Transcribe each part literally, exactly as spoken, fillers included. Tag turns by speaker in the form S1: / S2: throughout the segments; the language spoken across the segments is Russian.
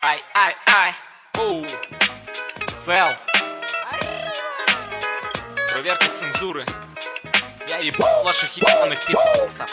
S1: Ай, ай, ай, оу, цел. Проверка цензуры. Я ебал ваших ебаных пи***цев.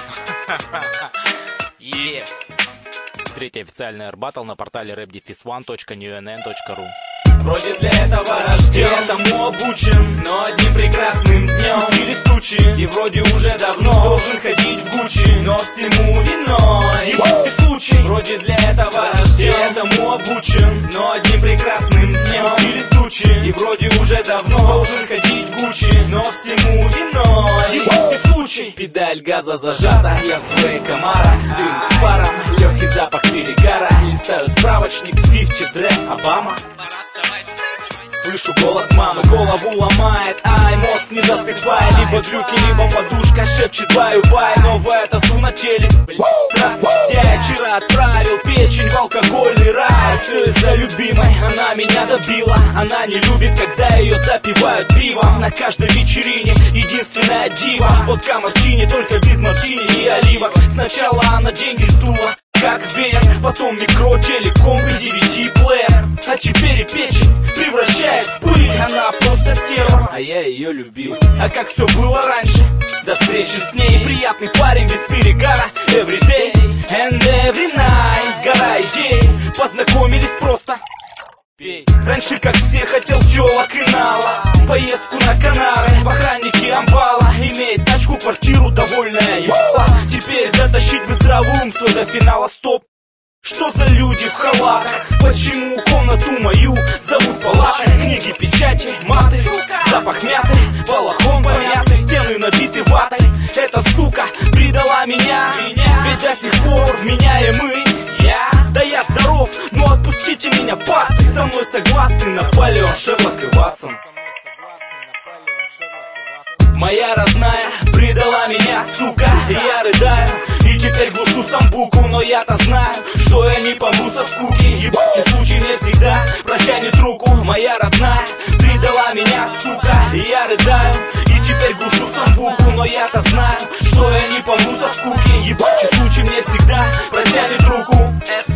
S1: Е.
S2: Третий официальный эр-баттл на портале рэп дефис ван точка нью эн эн точка ру.
S3: Вроде для этого рожден, этому обучен, но одним прекрасным днем спустились тучи, и вроде уже давно должен ходить в Гуччи, но всему виной ебучий случай. Вроде для этого рожден, этому обучен, но одним прекрасным днем спустились тучи, и вроде уже давно должен ходить в Гуччи, но всему виной ебучий случай. Педаль газа зажата, я в своей Камаро, дым с паром, легкий запах перегара, листаю справочник, фифти Дре, Обама. Слышу голос мамы, голову ломает, ай, мозг не засыпай. Либо глюки, либо подушка шепчет баю-бай. Новая тату на теле, здравствуйте, я вчера отправил печень в алкогольный рай. Все из-за любимой, она меня добила. Она не любит, когда ее запивают пивом. На каждой вечерине единственная дива. Водка мартини, только без мартини и оливок. Сначала она деньги сдула, как веер, потом микро, телеком и ди ви ди-плеер. А теперь и печень превращает в пыль. Она просто стерва, а я ее любил. А как все было раньше, до встречи с ней. Приятный парень без перегара. Every day and every night. Гора идей, познакомились просто. Пей. Раньше, как все, хотел тёлок и нала, поездку на Канары, в охраннике амбала, иметь тачку, квартиру, довольная ебала. Теперь дотащить бы здравый ум свой до финала, стоп. Что за люди в халатах? Почему комнату мою зовут палатой? Книги, печати, маты, запах мяты, балахон помятый, стены набиты ватой. Эта сука предала меня, ведь до сих пор вменяемый я. Да я здоров, но отпустите меня, пацы. Со мной согласны Наполеон, Шерлок и Ватсон. Моя родная предала меня, сука, я рыдаю и теперь глушу самбуку. Но я-то знаю, что я не помру со скуки. Ебучий случай мне всегда протянет руку. Моя родная предала меня, сука, я рыдаю и теперь глушу самбуку. Но я-то знаю, что я не помру со скуки. Ебучий случай мне всегда протянет руку.